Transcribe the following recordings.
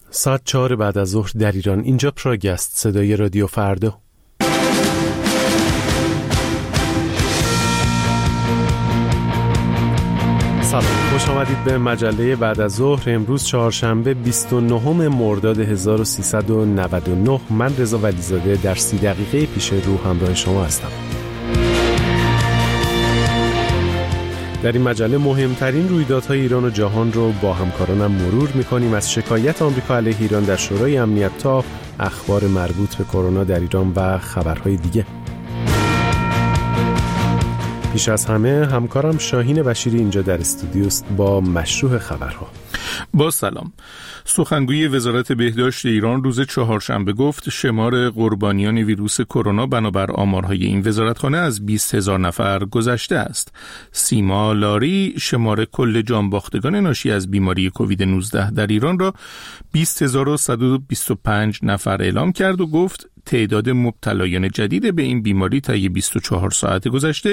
ساعت 4 بعد از ظهر در ایران. اینجا پراگ است، صدای رادیو فردا. سلام، خوش آمدید به مجله بعد از ظهر. امروز چهارشنبه 29 مرداد 1399. من رضا ولیزاده در 30 دقیقه پیش رو همراه شما هستم. در این مجله مهمترین رویدادهای ایران و جهان رو با همکارانم مرور می‌کنیم، از شکایت آمریکا علیه ایران در شورای امنیت تا اخبار مربوط به کرونا در ایران و خبرهای دیگه. پیش از همه همکارم شاهین بشیری اینجا در استودیوست با مشروع خبرها. با سلام. سخنگوی وزارت بهداشت ایران روز چهارشنبه گفت شمار قربانیان ویروس کرونا بنابر آمارهای این وزارتخانه از 20,000 نفر گذشته است. سیما لاری شمار کل جانباختگان ناشی از بیماری کووید 19 در ایران را 20,125 نفر اعلام کرد و گفت تعداد مبتلایان جدید به این بیماری طی 24 ساعت گذشته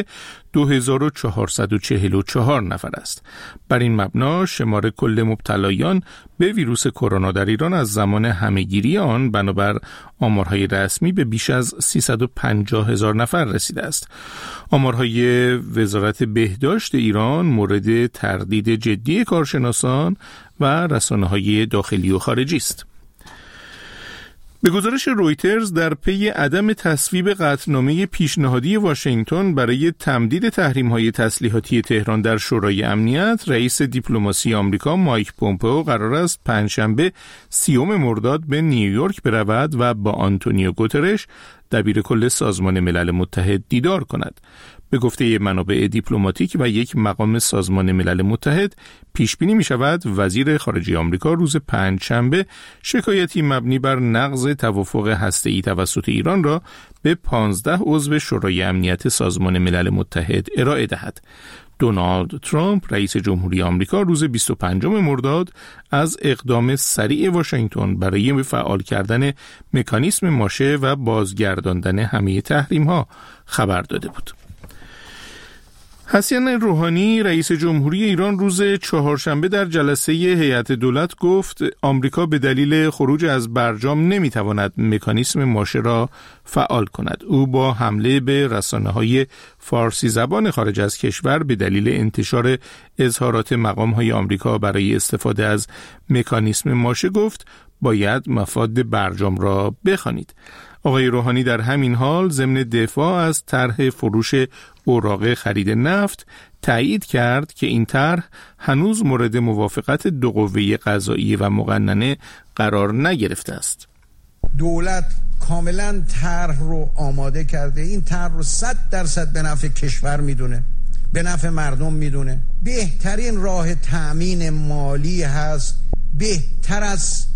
2,444 نفر است. بر این مبنا شمار کل مبتلایان به ویروس کرونا در ایران از زمان همهگیری آن بنابر آمارهای رسمی به بیش از 350,000 نفر رسیده است. آمارهای وزارت بهداشت ایران مورد تردید جدی کارشناسان و رسانه‌های داخلی و خارجی است. به گزارش رویترز در پی عدم تصویب قطعنامه پیشنهادی واشنگتن برای تمدید تحریم‌های تسلیحاتی تهران در شورای امنیت، رئیس دیپلماسی آمریکا مایک پومپئو قرار است پنجشنبه 30 مرداد به نیویورک برود و با آنتونیو گوترش دبیر کل سازمان ملل متحد دیدار کند. به گفته منابع دیپلماتیک و یک مقام سازمان ملل متحد پیش بینی می شود وزیر خارجه آمریکا روز پنجشنبه شکایتی مبنی بر نقض توافق هسته‌ای توسط ایران را به 15 عضو شورای امنیت سازمان ملل متحد ارائه دهد. دونالد ترامپ رئیس جمهوری آمریکا روز 25 مرداد از اقدام سریع واشنگتن برای فعال کردن مکانیسم ماشه و بازگرداندن همه تحریم‌ها خبر داده بود. حسن روحانی رئیس جمهوری ایران روز چهارشنبه در جلسه هیئت دولت گفت آمریکا به دلیل خروج از برجام نمیتواند مکانیسم ماشه را فعال کند. او با حمله به رسانه‌های فارسی زبان خارج از کشور به دلیل انتشار اظهارات مقام‌های آمریکا برای استفاده از مکانیسم ماشه گفت باید مفاد برجام را بخوانید. آقای روحانی در همین حال ضمن دفاع از طرح فروش اوراق خرید نفت تایید کرد که این طرح هنوز مورد موافقت دو قوه قضاییه و مقننه قرار نگرفته است. دولت کاملا طرح رو آماده کرده، این طرح رو 100% به نفع کشور میدونه، به نفع مردم میدونه. بهترین راه تأمین مالی هست، بهتر از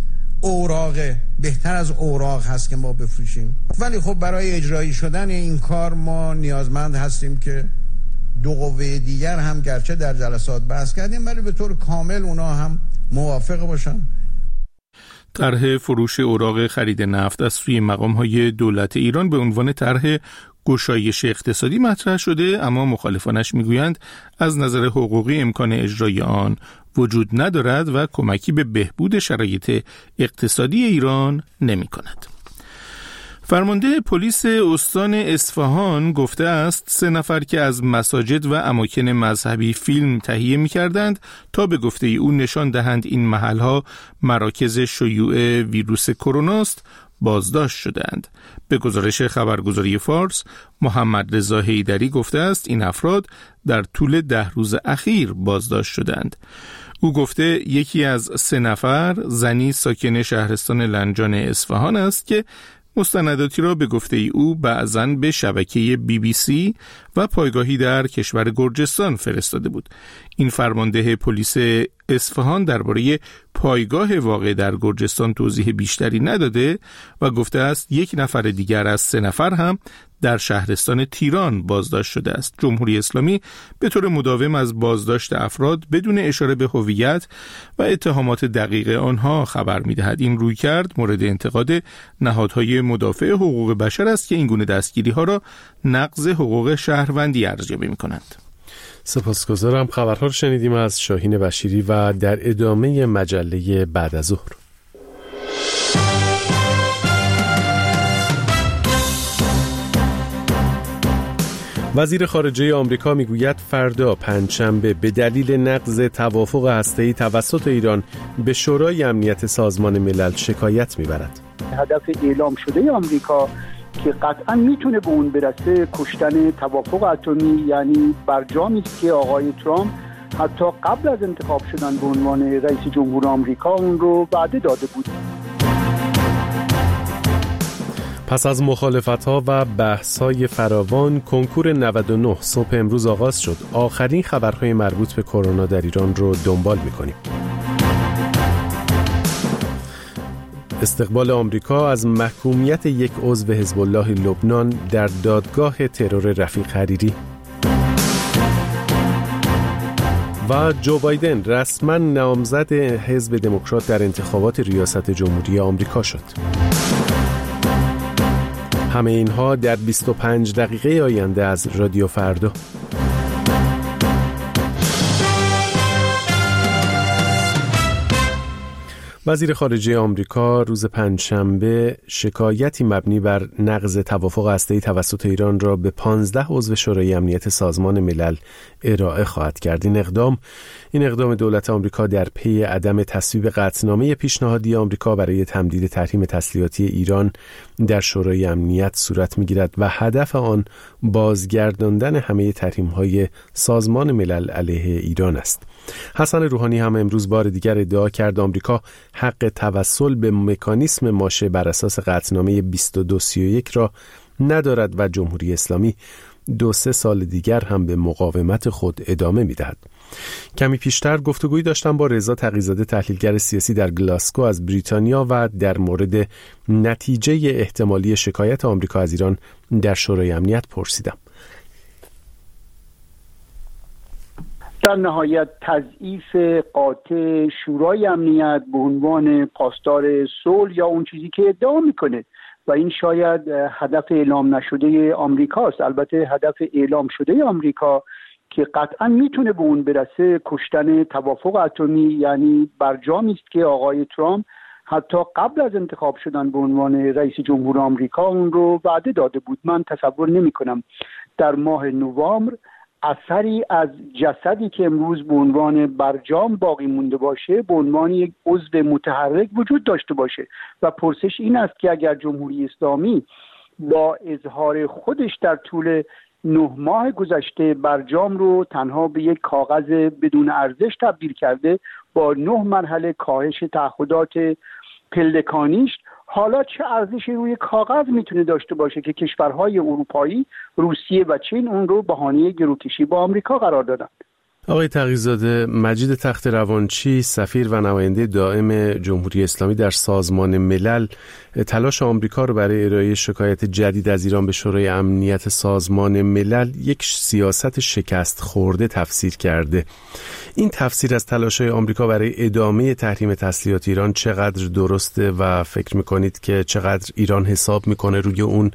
اوراق هست که ما بفروشیم. ولی خب برای اجرایی شدن این کار ما نیازمند هستیم که دو قوه دیگر هم گرچه در جلسات بحث کردیم ولی به طور کامل اونا هم موافق باشن. طرح فروش اوراق خرید نفت از سوی مقام‌های دولت ایران به عنوان طرح گشایش اقتصادی مطرح شده، اما مخالفانش میگویند از نظر حقوقی امکان اجرای آن وجود ندارد و کمکی به بهبود شرایط اقتصادی ایران نمی کند. فرمانده پلیس استان اصفهان گفته است 3 نفر که از مساجد و اماکن مذهبی فیلم تهیه می کردند تا به گفته او نشان دهند این محلها مراکز شیوع ویروس کرونا است بازداشت شدند. به گزارش خبرگزاری فارس، محمد رضا حیدری گفته است این افراد در طول 10 روز اخیر بازداشت شدند. او گفته یکی از 3 نفر زنی ساکن شهرستان لنجان اصفهان است که مستنداتی را به گفته او بعضاً به شبکه BBC و پایگاهی در کشور گرجستان فرستاده بود. این فرمانده پلیس اصفهان درباره پایگاه واقع در گرجستان توضیح بیشتری نداده و گفته است 1 نفر دیگر از 3 نفر هم در شهرستان تیران بازداشت شده است. جمهوری اسلامی به طور مداوم از بازداشت افراد بدون اشاره به هویت و اتهامات دقیق آنها خبر می‌دهد. این رویکرد مورد انتقاد نهادهای مدافع حقوق بشر است که این گونه دستگیری‌ها را نقض حقوق شهروندی ارزیابی می‌کنند. سپاسگزارم. خبرها رو شنیدیم از شاهین بشیری و در ادامه مجله بعد از ظهر. وزیر خارجه آمریکا میگوید فردا پنجشنبه به دلیل نقض توافق هسته‌ای توسط ایران به شورای امنیت سازمان ملل شکایت میبرد. هدف اعلام شده آمریکا که قطعا میتونه به اون برسه کشتن توافق اتمی، یعنی برجامی است که آقای ترامپ حتی قبل از انتخاب شدن به عنوان رئیس جمهور آمریکا اون رو وعده داده بود. پس از مخالفت‌ها و بحث‌های فراوان، کنکور 99 صبح امروز آغاز شد. آخرین خبرهای مربوط به کرونا در ایران رو دنبال می‌کنیم. استقبال آمریکا از محکومیت یک عضو حزب الله لبنان در دادگاه ترور رفیق حریری و جو بایدن رسما نامزد حزب دموکرات در انتخابات ریاست جمهوری آمریکا شد. همه اینها در 25 دقیقه آینده از رادیو فردا. وزیر خارجه آمریکا روز پنجشنبه شکایتی مبنی بر نقض توافق هسته‌ای توسط ایران را به 15 عضو شورای امنیت سازمان ملل ارائه خواهد کرد. این اقدام دولت آمریکا در پی عدم تصویب قطعنامه پیشنهادی آمریکا برای تمدید تحریم تسلیحاتی ایران در شورای امنیت صورت می‌گیرد و هدف آن بازگرداندن همه تحریم‌های سازمان ملل علیه ایران است. حسن روحانی هم امروز بار دیگر ادعا کرد آمریکا حق توسل به مکانیسم ماشه بر اساس قطعنامه 2231 را ندارد و جمهوری اسلامی 2-3 سال دیگر هم به مقاومت خود ادامه می‌دهد. کمی پیشتر گفتگویی داشتم با رضا تقی‌زاده، تحلیلگر سیاسی در گلاسکو از بریتانیا، و در مورد نتیجه احتمالی شکایت آمریکا از ایران در شورای امنیت پرسیدم. در نهایت تضعیف قاطع شورای امنیت به عنوان پاسدار صلح یا اون چیزی که ادعا میکنه و این شاید هدف اعلام نشده آمریکاست. البته هدف اعلام شده آمریکا که قطعا میتونه به اون برسه کشتن توافق اتمی، یعنی برجامی است که آقای ترامپ حتی قبل از انتخاب شدن به عنوان رئیس جمهور آمریکا اون رو وعده داده بود. من تصور نمی کنم در ماه نوامبر اثری از جسدی که امروز به عنوان برجام باقی مونده باشه به عنوان یک عضو متحرک وجود داشته باشه. و پرسش این است که اگر جمهوری اسلامی با اظهار خودش در طول 9 ماه گذشته برجام رو تنها به یک کاغذ بدون ارزش تبدیل کرده با 9 مرحله کاهش تعهدات پلکانیش، حالا چه ارزشی روی کاغذ میتونه داشته باشه که کشورهای اروپایی، روسیه و چین اون رو بهانه گروکشی با آمریکا قرار دادن. آقای تقی‌زاده، مجید تخت روانچی، سفیر و نماینده دائم جمهوری اسلامی در سازمان ملل، تلاش آمریکا رو برای ارائه شکایت جدید از ایران به شورای امنیت سازمان ملل یک سیاست شکست خورده تفسیر کرده. این تفسیر از تلاش‌های آمریکا برای ادامه تحریم تسلیحات ایران چقدر درسته و فکر می‌کنید که چقدر ایران حساب می‌کنه روی اون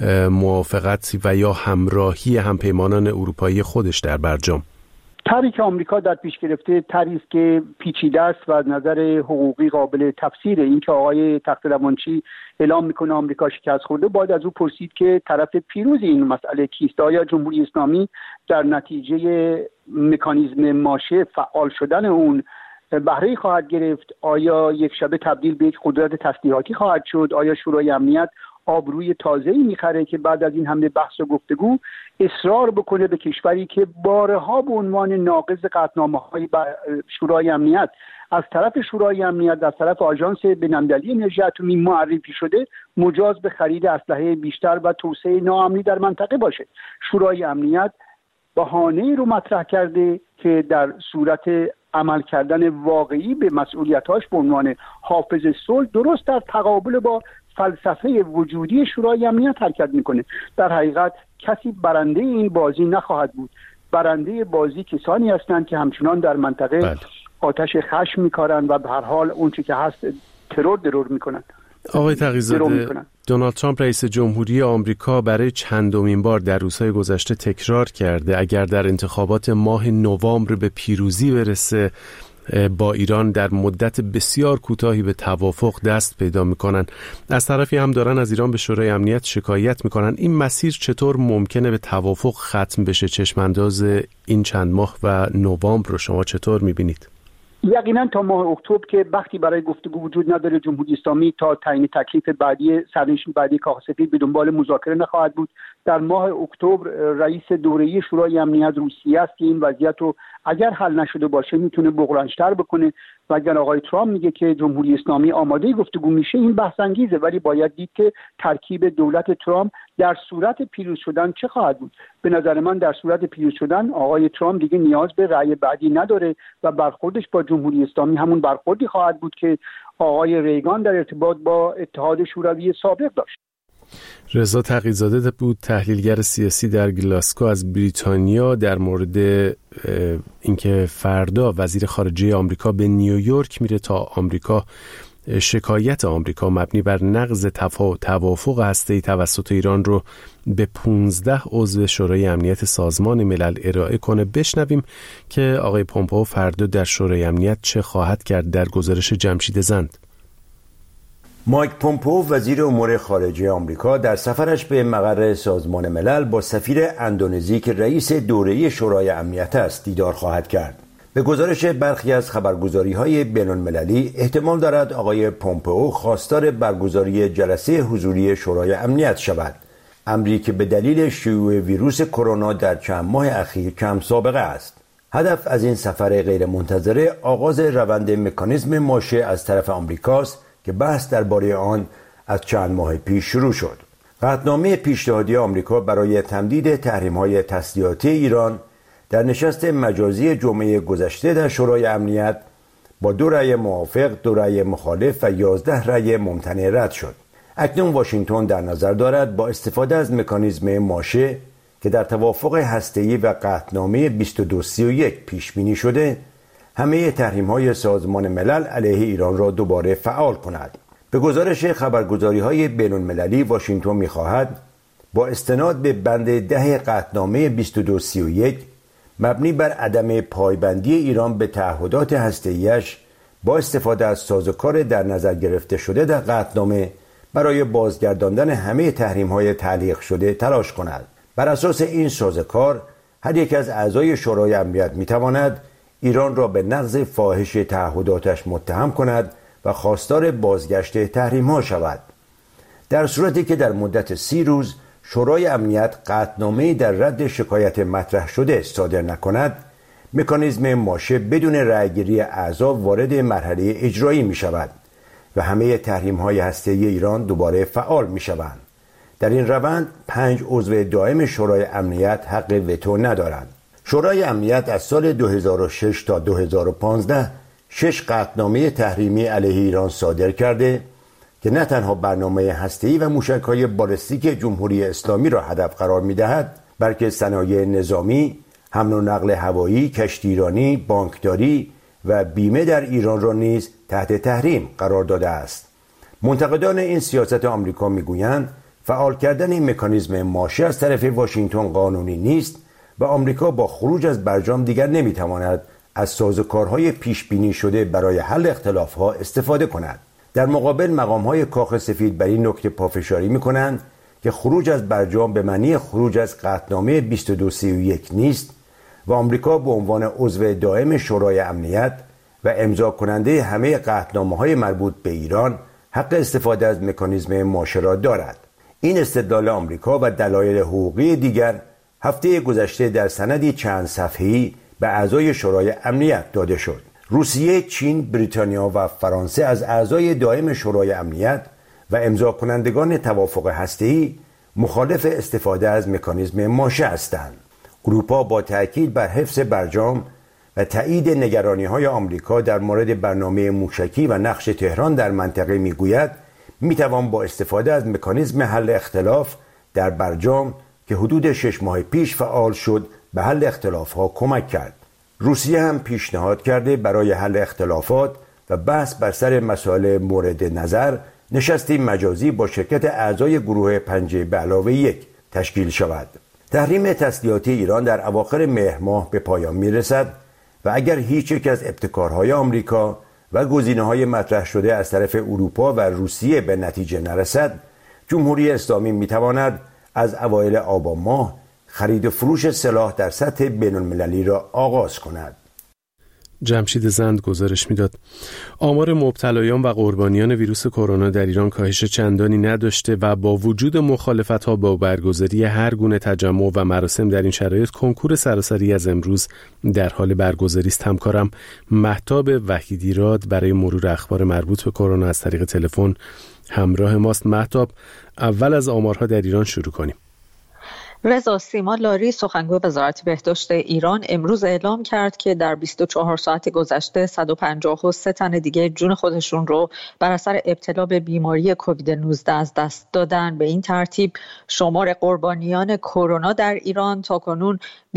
موافقت و یا همراهی همپیمانان اروپایی خودش در برجام؟ طرحی که آمریکا در پیش گرفته طرحی است که پیچیده است و از نظر حقوقی قابل تفسیره. این که آقای تخت روانچی اعلام میکنه آمریکا شکست خورده، باید از او پرسید که طرف پیروز این مسئله کیست؟ آیا جمهوری اسلامی در نتیجه مکانیزم ماشه فعال شدن اون بهره خواهد گرفت؟ آیا یک شبه تبدیل به یک قدرت تسلیحاتی خواهد شد؟ آیا شورای امنیت آبروی تازه‌ای میخره که بعد از این همه بحث و گفتگو اصرار بکنه به کشوری که بارها به عنوان ناقض قطعنامه‌های شورای امنیت از طرف شورای امنیت، از طرف آژانس بین‌المللی انرژی اتمی معرفی شده، مجاز به خرید اسلحه بیشتر و توسعه ناامنی در منطقه باشه؟ شورای امنیت بهانه‌ای رو مطرح کرده که در صورت عمل کردن واقعی به مسئولیتاش به عنوان حافظ صلح درست در تقابل با فلسفه وجودی شورای امنیت حرکت میکنه. در حقیقت کسی برنده این بازی نخواهد بود. برنده بازی کسانی هستند که همچنان در منطقه آتش خشم میکارن و به هر حال اون چی که هست ترور میکنن. آقای تقی‌زاده، دونالد ترامپ رئیس جمهوری آمریکا برای چندمین بار در روزهای گذشته تکرار کرده اگر در انتخابات ماه نوامبر به پیروزی برسه با ایران در مدت بسیار کوتاهی به توافق دست پیدا میکنن، از طرفی هم دارن از ایران به شورای امنیت شکایت میکنن. این مسیر چطور ممکنه به توافق ختم بشه؟ چشمانداز این چند ماه و نوامبر رو شما چطور میبینید؟ یقینا تا ماه اکتبر که وقتی برای گفتگو وجود نداره، جمهوری اسلامی تا تعیین تکلیف بعدی سرنشین بعدی کاخ سفید به دنبال مذاکره نخواهد بود. در ماه اکتبر رئیس دوره‌ای شورای امنیت روسیه است که این وضعیت رو اگر حل نشده باشه میتونه بغرنج‌تر بکنه و اگر آقای ترامپ میگه که جمهوری اسلامی آماده گفتگو میشه، این بحث انگیزه، ولی باید دید که ترکیب دولت ترامپ در صورت پیروز شدن چه خواهد بود. به نظر من در صورت پیروز شدن آقای ترامپ دیگه نیاز به رأی بعدی نداره و برخوردش با جمهوری اسلامی همون برخوردی خواهد بود که آقای ریگان در ارتباط با اتحاد شوروی سابق داشت. رضا تقی‌زاده بود، تحلیلگر سیاسی در گلاسکو از بریتانیا، در مورد اینکه فردا وزیر خارجه آمریکا به نیویورک میره تا آمریکا شکایت آمریکا مبنی بر نقض توافق هسته‌ای توسط ایران رو به 15 عضو شورای امنیت سازمان ملل ارائه کنه. بشنویم که آقای پومپئو فردا در شورای امنیت چه خواهد کرد در گزارش جمشید زند. مایک پومپئو وزیر امور خارجه آمریکا در سفرش به مقر سازمان ملل با سفیر اندونزی که رئیس دوره‌ای شورای امنیت است دیدار خواهد کرد. به گزارش برخی از خبرگزاری‌های بین‌المللی احتمال دارد آقای پومپئو خواستار برگزاری جلسه حضوری شورای امنیت شود، امری که به دلیل شیوع ویروس کرونا در چند ماه اخیر کم سابقه است. هدف از این سفر غیرمنتظره آغاز روند مکانیزم ماشه از طرف آمریکاست که بحث درباره آن از چند ماه پیش شروع شد. قطعنامه پیشنهادی آمریکا برای تمدید تحریم‌های تسلیحاتی ایران در نشست مجازی جمعه گذشته در شورای امنیت با 2 رأی موافق، 2 رأی مخالف و 11 رأی ممتنع رد شد. اکنون واشنگتن در نظر دارد با استفاده از مکانیزم ماشه که در توافق هسته‌ای و قطعنامه 2231 پیش بینی شده، همه تحریم‌های سازمان ملل علیه ایران را دوباره فعال کند. به گزارش خبرگزاری‌های بین‌المللی واشنگتن می‌خواهد با استناد به بند 10 قطعنامه 2231 مبنی بر عدم پایبندی ایران به تعهدات هسته‌ایش با استفاده از سازوکار در نظر گرفته شده در قطعنامه برای بازگرداندن همه تحریم‌های تعلیق شده تلاش کند. بر اساس این سازوکار هر یک از اعضای شورای امنیت می‌تواند ایران را به نقض فاحش تعهداتش متهم کند و خواستار بازگشت تحریم‌ها شود. در صورتی که در مدت 30 روز شورای امنیت قطعنامه‌ای در رد شکایت مطرح شده صادر نکند، مکانیزم ماشه بدون رأیگیری اعضا وارد مرحله اجرایی می شود و همه تحریم‌های هسته‌ای ایران دوباره فعال می شوند. در این روند 5 عضو دائم شورای امنیت حق وتو ندارند. شورای امنیت از سال 2006 تا 2015 6 قطعنامه تحریمی علیه ایران صادر کرده که نه تنها برنامه هسته‌ای و موشک‌های بالستیک جمهوری اسلامی را هدف قرار می‌دهد، بلکه صنایع نظامی، حمل و نقل هوایی، کشتیرانی، بانکداری و بیمه در ایران را نیز تحت تحریم قرار داده است. منتقدان این سیاست آمریکا می‌گویند فعال کردن این مکانیزم ماشه از طرف واشنگتن قانونی نیست و آمریکا با خروج از برجام دیگر نمی‌تواند از سازوکارهای پیش بینی شده برای حل اختلاف‌ها استفاده کند. در مقابل مقام‌های کاخ سفید بر این نکته پافشاری می‌کنند که خروج از برجام به معنی خروج از قطعنامه 2231 نیست و آمریکا به عنوان عضو دائم شورای امنیت و امضا کننده همه قطعنامه‌های مربوط به ایران حق استفاده از مکانیزم ماشه را دارد. این استدلال آمریکا و دلایل حقوقی دیگر هفته گذشته در سندی چند صفحه‌ای به اعضای شورای امنیت داده شد. روسیه، چین، بریتانیا و فرانسه از اعضای دائم شورای امنیت و امضا کنندگان توافق هسته‌ای مخالف استفاده از مکانیزم ماشه هستند. اروپا با تأکید بر حفظ برجام و تایید نگرانی‌های آمریکا در مورد برنامه موشکی و نقش تهران در منطقه می‌گوید می‌توان با استفاده از مکانیزم حل اختلاف در برجام که حدود 6 ماه پیش فعال شد به حل اختلاف‌ها کمک کرد. روسیه هم پیشنهاد کرده برای حل اختلافات و بحث بر سر مسائل مورد نظر نشستی مجازی با شرکت اعضای گروه 5+1 تشکیل شود. تحریم تسلیحاتی ایران در اواخر مهر ماه به پایان میرسد و اگر هیچ یک از ابتکارهای آمریکا و گزینه‌های مطرح شده از طرف اروپا و روسیه به نتیجه نرسد، جمهوری اسلامی می‌تواند از اوایل آبان ماه خرید و فروش سلاح در سطح بین‌المللی را آغاز کند. جمشید زند گزارش میداد. آمار مبتلایان و قربانیان ویروس کرونا در ایران کاهش چندانی نداشته و با وجود مخالفت‌ها با برگزاری هر گونه تجمع و مراسم در این شرایط کنکور سراسری از امروز در حال برگزاری است. همکارم مهتاب وحیدیراد برای مرور اخبار مربوط به کرونا از طریق تلفن همراه ماست. مهتاب، اول از آمارها در ایران شروع کنیم. رضا، سیما لاری سخنگوی وزارت بهداشت ایران امروز اعلام کرد که در 24 ساعت گذشته 153 تن دیگه جون خودشون رو بر اثر ابتلا به بیماری کووید 19 از دست دادن. به این ترتیب شمار قربانیان کرونا در ایران تاکنون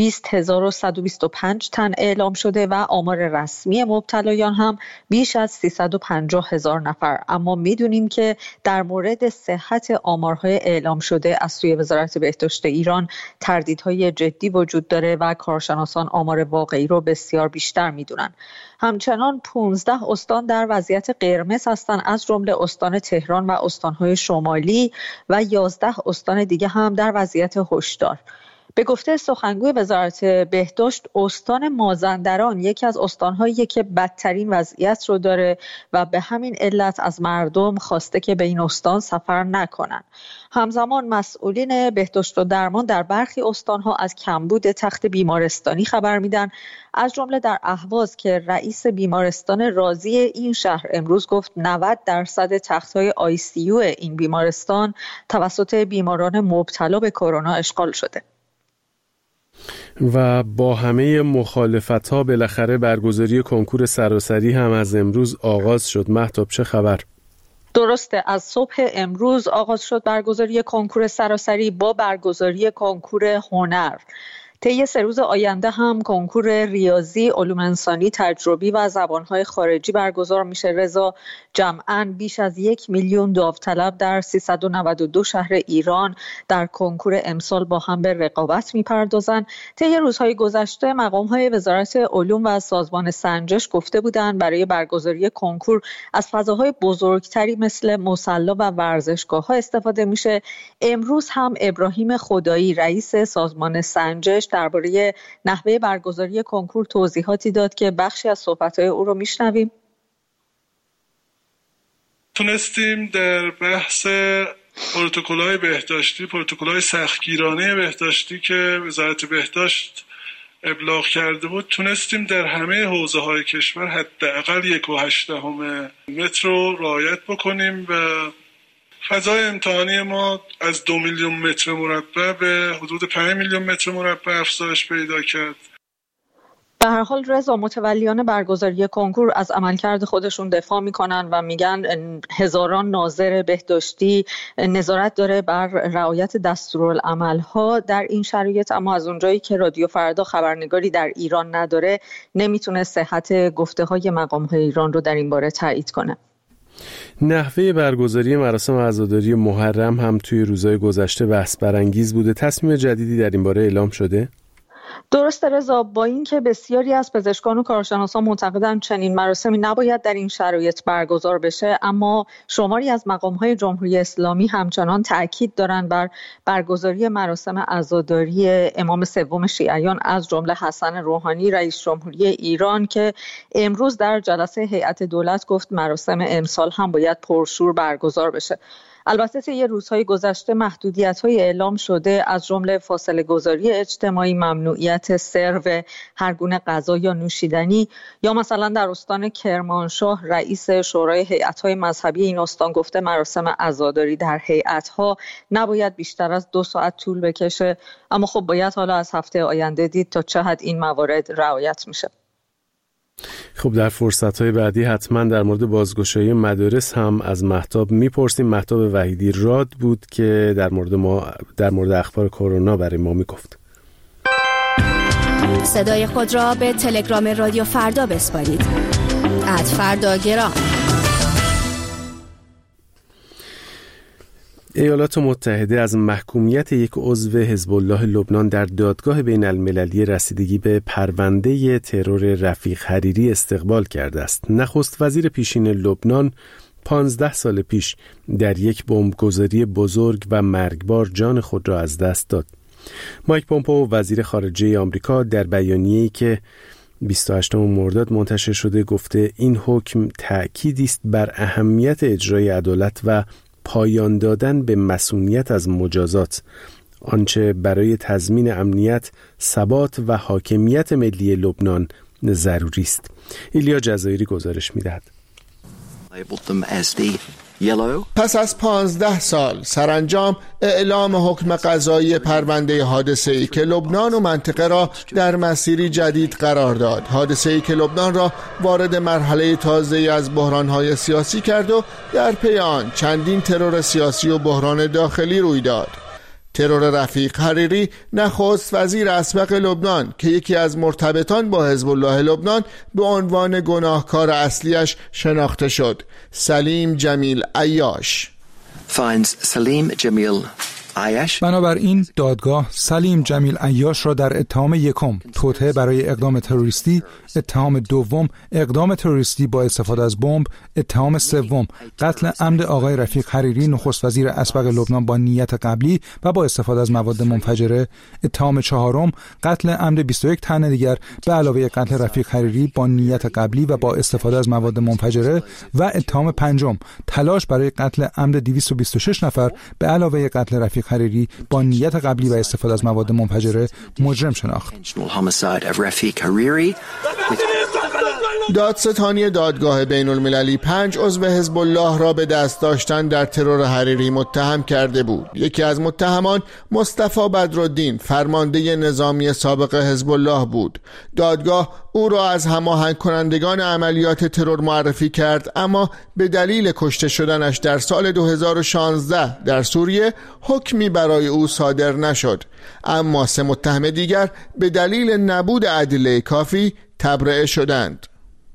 20125 تن اعلام شده و آمار رسمی مبتلایان هم بیش از 350,000 نفر. اما میدونیم که در مورد صحت آمارهای اعلام شده از سوی وزارت بهداشت ایران تردیدهای جدی وجود داره و کارشناسان آمار واقعی رو بسیار بیشتر میدونن. همچنان 15 استان در وضعیت قرمز هستند، از جمله استان تهران و استانهای شمالی و 11 استان دیگه هم در وضعیت هشدار. به گفته سخنگوی وزارت بهداشت، استان مازندران یکی از استانهایی که بدترین وضعیت رو داره و به همین علت از مردم خواسته که به این استان سفر نکنن. همزمان مسئولین بهداشت و درمان در برخی استانها از کمبود تخت بیمارستانی خبر میدن، از جمله در اهواز که رئیس بیمارستان رازی این شهر امروز گفت 90% تخت‌های ICU این بیمارستان توسط بیماران مبتلا به کرونا اشغال شده. و با همه مخالفت‌ها بالاخره برگزاری کنکور سراسری هم از امروز آغاز شد. مهتاب، چه خبر؟ درسته، از صبح امروز آغاز شد برگزاری کنکور سراسری با برگزاری کنکور هنر. طی 3 روز آینده هم کنکور ریاضی، علوم انسانی، تجربی و زبانهای خارجی برگزار میشه. رضا، جمعاً بیش از 1 میلیون داوطلب در 392 شهر ایران در کنکور امسال با هم به رقابت میپردازن. طی روزهای گذشته مقامهای وزارت علوم و سازمان سنجش گفته بودند برای برگزاری کنکور از فضاهای بزرگتری مثل مصلی و ورزشگاه‌ها استفاده میشه. امروز هم ابراهیم خدایی رئیس سازمان سنجش درباره نحوه برگزاری کنکور توضیحاتی داد که بخشی از صحبت‌های او رو میشنویم. تونستیم در بحث پروتکل‌های بهداشتی، پروتکل‌های سختگیرانه بهداشتی که وزارت بهداشت ابلاغ کرده بود، تونستیم در همه حوزه‌های کشور حداقل 1.8 متر رو رعایت بکنیم و فضای امتحانی ما از 2 میلیون متر مربع به حدود 5 میلیون متر مربع افزایش پیدا کرد. به هر حال رضا، متولیان برگزاری کنکور از عملکرد خودشون دفاع میکنن و میگن هزاران ناظر بهداشتی نظارت داره بر رعایت دستورالعمل‌ها در این شرایط، اما از اونجایی که رادیو فردا خبرنگاری در ایران نداره نمیتونه صحت گفته‌های مقام‌های ایران رو در این باره تایید کنه. نحوه برگزاری مراسم عزاداری محرم هم توی روزهای گذشته بحث برانگیز بوده. تصمیم جدیدی در این باره اعلام شده؟ درسته رضا، با اینکه بسیاری از پزشکان و کارشناسان معتقدند چنین مراسمی نباید در این شرایط برگزار بشه، اما شماری از مقام‌های جمهوری اسلامی همچنان تأکید دارند بر برگزاری مراسم عزاداری امام سوم شیعیان، از جمله حسن روحانی رئیس جمهوری ایران که امروز در جلسه هیئت دولت گفت مراسم امسال هم باید پرشور برگزار بشه. البته طی روزهای گذشته محدودیت‌های اعلام شده، از جمله فاصله گذاری اجتماعی، ممنوعیت سرو هر گونه غذا یا نوشیدنی، یا مثلا در استان کرمانشاه رئیس شورای هیئت‌های مذهبی این استان گفته مراسم عزاداری در هیئت‌ها نباید بیشتر از 2 ساعت طول بکشه. اما خب باید حالا از هفته آینده دید تا چه حد این موارد رعایت میشه. خب در فرصت‌های بعدی حتما در مورد بازگشایی مدارس هم از مهتاب میپرسیم. مهتاب وحیدیراد بود که در مورد اخبار کرونا برای ما میگفت. صدای خود را به تلگرام رادیو فردا بسپارید. @فرداگرام. ایالات متحده از محکومیت یک عضو حزب الله لبنان در دادگاه بین المللی رسیدگی به پرونده ترور رفیق حریری استقبال کرده است. نخست وزیر پیشین لبنان 15 سال پیش در یک بمبگذاری بزرگ و مرگبار جان خود را از دست داد. مایک پومپئو وزیر خارجه آمریکا در بیانیه‌ای که 28 مرداد منتشر شده گفته این حکم تأکیدی است بر اهمیت اجرای عدالت و پایان دادن به مصونیت از مجازات، آنچه برای تضمین امنیت، ثبات و حاکمیت ملی لبنان ضروری است. ایلیا جزایری گزارش می‌دهد. پس از 15 سال سرانجام اعلام حکم قضایی پرونده حادثه‌ای که لبنان و منطقه را در مسیری جدید قرار داد، حادثه‌ای که لبنان را وارد مرحله تازه‌ای از بحران‌های سیاسی کرد و در پی آن چندین ترور سیاسی و بحران داخلی روی داد. ترور رفیق حریری نخست وزیر اسبق لبنان که یکی از مرتبطان با حزب الله لبنان به عنوان گناهکار اصلیش شناخته شد. سلیم جمیل عیاش. بنابراین دادگاه سلیم جمیل عیاش را در اتهام یکم توطئه برای اقدام تروریستی، اتهام دوم اقدام تروریستی با استفاده از بمب، اتهام سوم قتل عمد آقای رفیق حریری نخست وزیر اسبق لبنان با نیت قبلی و با استفاده از مواد منفجره، اتهام چهارم قتل عمد 21 تن دیگر به علاوه قتل رفیق حریری با نیت قبلی و با استفاده از مواد منفجره و اتهام پنجم تلاش برای قتل عمد 226 نفر به علاوه قتل رفیق حریری با نیت قبلی و استفاده از مواد منفجره مجرم شناخت. دادستانی دادگاه بین المللی 5 عضو حزب الله را به دست داشتن در ترور حریری متهم کرده بود. یکی از متهمان مصطفی بدرالدین فرمانده نظامی سابق حزب الله بود. دادگاه او را از هماهنگ کنندگان عملیات ترور معرفی کرد، اما به دلیل کشته شدنش در سال 2016 در سوریه حکمی برای او صادر نشد. اما 3 متهم دیگر به دلیل نبود ادله کافی تبرئه شدند.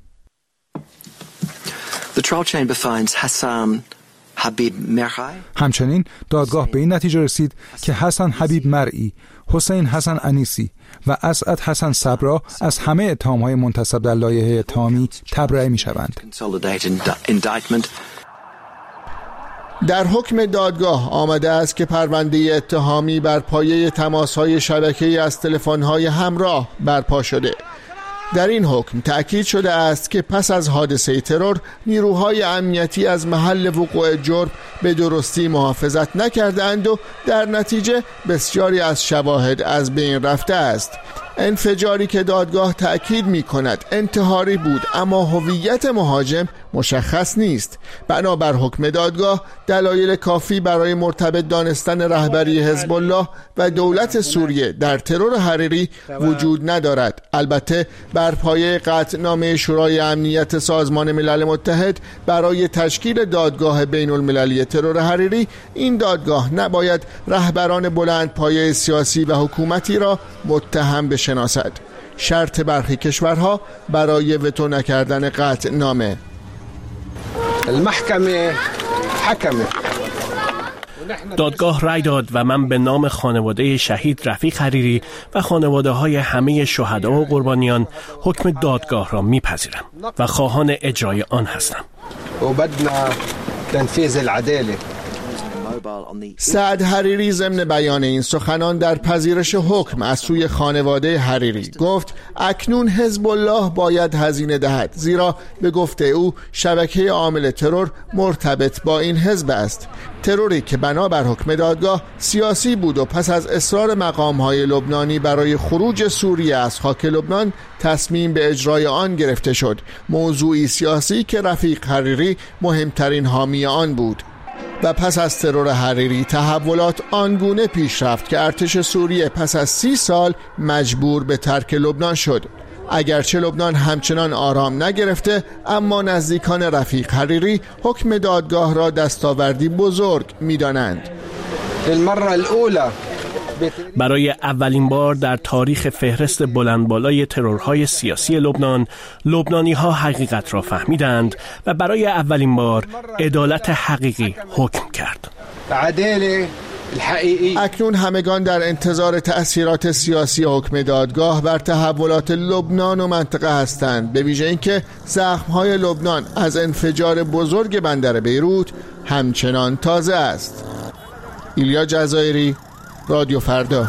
همچنین دادگاه به این نتیجه رسید که حسن حبیب مرئی، حسین حسن انیسی و اسعد حسن صبرا از همه اتهام‌های منتسب در لایحه اتهامی تبرئه می‌شوند. در حکم دادگاه آمده است که پرونده اتهامی بر پایه تماس‌های شبکه‌ای از تلفن‌های همراه برپا شده. در این حکم تأکید شده است که پس از حادثه ترور نیروهای امنیتی از محل وقوع جرم به درستی محافظت نکردند و در نتیجه بسیاری از شواهد از بین رفته است. انفجاری که دادگاه تأکید می کند انتحاری بود، اما هویت مهاجم مشخص نیست. بنابر حکم دادگاه دلایل کافی برای مرتبط دانستن رهبری حزب الله و دولت سوریه در ترور حریری وجود ندارد. البته بر پایه قطعنامه شورای امنیت سازمان ملل متحد برای تشکیل دادگاه بین المللی ترور حریری، این دادگاه نباید رهبران بلند پایه سیاسی و حکومتی را متهم بشناسد. شرط برخی کشورها برای وتو نکردن قطعنامه. المحکمه حکمه. دادگاه رأی داد و من به نام خانواده شهید رفیق حریری و خانواده های همه شهدا و قربانیان حکم دادگاه را میپذیرم و خواهان اجرای آن هستم. و بدنا تنفیذ العداله. سعد حریری ضمن بیان این سخنان در پذیرش حکم از سوی خانواده حریری گفت اکنون حزب الله باید هزینه دهد، زیرا به گفته او شبکه عامل ترور مرتبط با این حزب است. تروری که بنابر حکم دادگاه سیاسی بود و پس از اصرار مقام‌های لبنانی برای خروج سوریه از خاک لبنان تصمیم به اجرای آن گرفته شد. موضوعی سیاسی که رفیق حریری مهمترین حامی آن بود. و پس از ترور حریری تحولات آنگونه پیش رفت که ارتش سوریه پس از 30 سال مجبور به ترک لبنان شد. اگرچه لبنان همچنان آرام نگرفته، اما نزدیکان رفیق حریری حکم دادگاه را دستاوردی بزرگ می‌دانند. برای اولین بار در تاریخ فهرست بلندبالای ترورهای سیاسی لبنان، لبنانی‌ها حقیقت را فهمیدند و برای اولین بار عدالت حقیقی حکم کرد. عدالة الحقیقی. اکنون همگان در انتظار تأثیرات سیاسی حکم دادگاه بر تحولات لبنان و منطقه هستند، به ویژه اینکه زخم‌های لبنان از انفجار بزرگ بندر بیروت همچنان تازه است. ایلیا جزایری، رادیو فردا.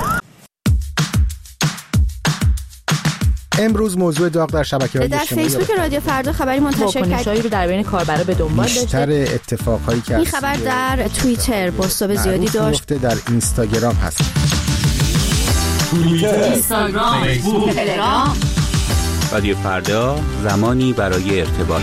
امروز موضوع داغ در شبکه‌های اجتماعی در فیسبوک رادیو فردا خبری منتشر کرد رو در بین کاربرا به دنبال داشته. بیشتر اتفاقایی که این خبر در توییتر پست‌های زیادی داشت. در اینستاگرام هست. توییتر، اینستاگرام، فیسبوک، تلگرام. رادیو فردا، زمانی برای ارتباط.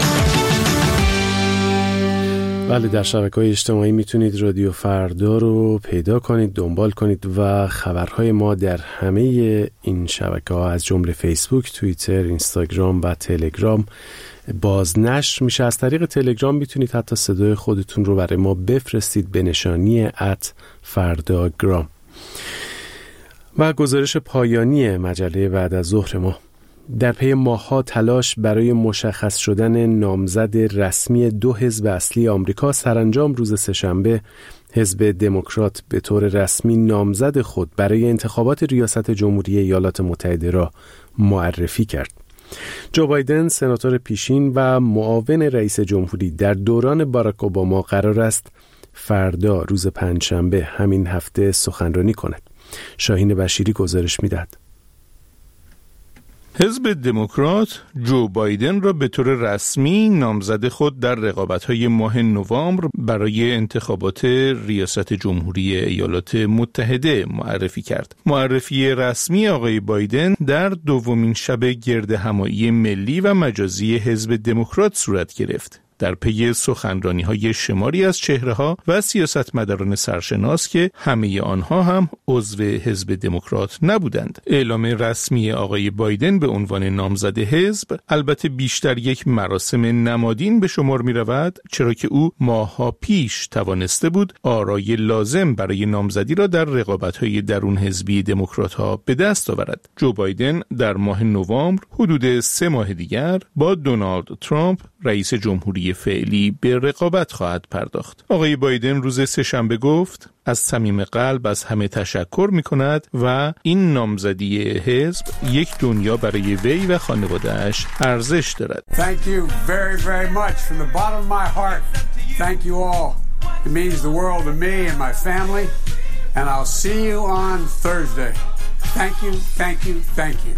بله، در شبکه‌های اجتماعی میتونید رادیو فردا رو پیدا کنید، دنبال کنید و خبرهای ما در همه این شبکه‌ها از جمله فیسبوک، توییتر، اینستاگرام و تلگرام بازنشر میشه. از طریق تلگرام میتونید حتی صدای خودتون رو برای ما بفرستید به نشانی @فرداگرام. و گزارش پایانی مجله بعد از ظهر ما: در پی ماه‌ها تلاش برای مشخص شدن نامزد رسمی 2 حزب اصلی آمریکا، سرانجام روز سه‌شنبه حزب دموکرات به طور رسمی نامزد خود برای انتخابات ریاست جمهوری ایالات متحده را معرفی کرد. جو بایدن، سناتور پیشین و معاون رئیس جمهوری در دوران باراک اوباما، قرار است فردا روز پنجشنبه همین هفته سخنرانی کند. شاهین بشیری گزارش می‌دهد. حزب دموکرات جو بایدن را به طور رسمی نامزد خود در رقابت‌های ماه نوامبر برای انتخابات ریاست جمهوری ایالات متحده معرفی کرد. معرفی رسمی آقای بایدن در دومین شب گردهمایی ملی و مجازی حزب دموکرات صورت گرفت، در پی سخنرانی‌های شماری از چهره‌ها و سیاستمداران سرشناس که همه آنها هم عضو حزب دموکرات نبودند. اعلام رسمی آقای بایدن به عنوان نامزد حزب البته بیشتر یک مراسم نمادین به شمار می‌رود، چرا که او ماه‌ها پیش توانسته بود آرای لازم برای نامزدی را در رقابت‌های درون حزبی دموکرات‌ها به دست آورد. جو بایدن در ماه نوامبر، حدود 3 ماه دیگر، با دونالد ترامپ رئیس جمهوری فعلی به رقابت خواهد پرداخت. آقای بایدن روز سه‌شنبه گفت از صمیم قلب از همه تشکر می‌کند و این نامزدی حزب یک دنیا برای وی و خانواده‌اش ارزش دارد. Thank you very very much from the bottom of my heart. Thank you all. It means the world to me and my family and I'll see you on Thursday. Thank you, thank you, thank you.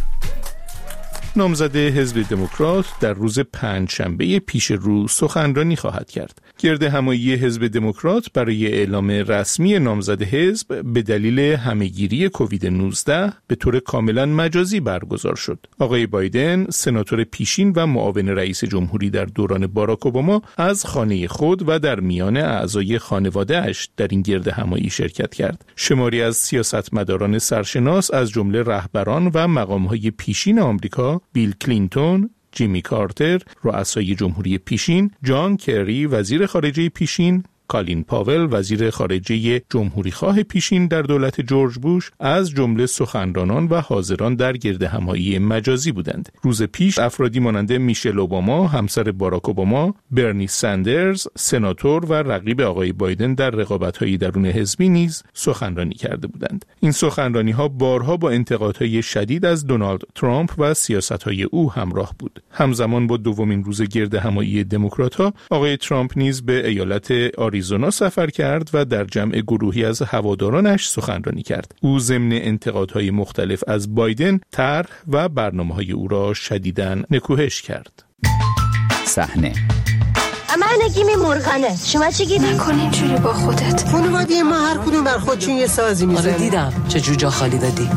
نامزد حزب دموکرات در روز پنجشنبه پیش رو سخنرانی خواهد کرد. گردهمایی حزب دموکرات برای اعلام رسمی نامزد حزب به دلیل همهگیری کووید 19 به طور کاملا مجازی برگزار شد. آقای بایدن، سناتور پیشین و معاون رئیس جمهوری در دوران باراک اوباما، از خانه خود و در میان اعضای خانواده‌اش در این گردهمایی شرکت کرد. شماری از سیاستمداران سرشناس از جمله رهبران و مقام‌های پیشین آمریکا، بیل کلینتون، جیمی کارتر، رؤسای جمهوری پیشین، جان کری، وزیر خارجه پیشین، کالین پاول، وزیر خارجه جمهوریخواه پیشین در دولت جورج بوش، از جمله سخنرانان و حاضران در گردهمایی مجازی بودند. روز پیش افرادی مانند میشل اوباما، همسر باراک اوباما، برنی سندرز، سناتور و رقیب آقای بایدن در رقابت‌های درون حزبی نیز سخنرانی کرده بودند. این سخنرانی‌ها بارها با انتقادهای شدید از دونالد ترامپ و سیاست‌های او همراه بود. همزمان با دومین روز گردهمایی دموکرات‌ها، آقای ترامپ نیز به ایالت آریزونا سفر کرد و در جمع گروهی از هوادارانش سخنرانی کرد. او ضمن انتقادهای مختلف از بایدن، طرح و برنامه‌های او را شدیداً نکوهش کرد. صحنه من نگیم مرغنه. شما چی گیری؟ نکن اینجوری با خودت. خانواده ما هر کدوم بر خودشون یه سازی میزنه. آره دیدم چه جور جا خالی دادی.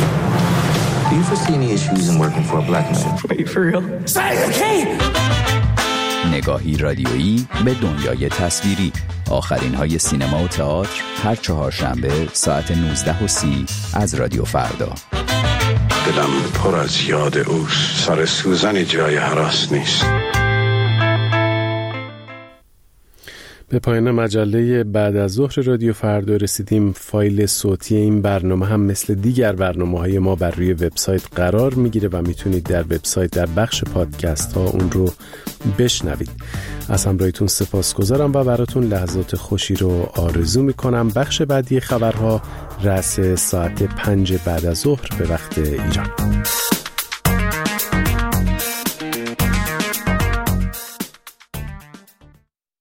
Do you foresee any issues in working for a black man? Wait, for real? Say okay! نگاهی رادیویی به دنیای تصویری. آخرین های سینما و تئاتر هر چهارشنبه ساعت 19:30 از رادیو فردا. دلم پر از یاد اوست. سر سوزن جای هراس نیست. به پایان مجله بعد از ظهر رادیو فردا رسیدیم. فایل صوتی این برنامه هم مثل دیگر برنامه‌های ما بر روی وبسایت قرار میگیره و میتونید در وبسایت در بخش پادکست ها اون رو بشنوید. از همراهیتون سپاسگزارم و براتون لحظات خوشی رو آرزو میکنم. بخش بعدی خبرها رأس ساعت 5 بعد از ظهر به وقت ایران.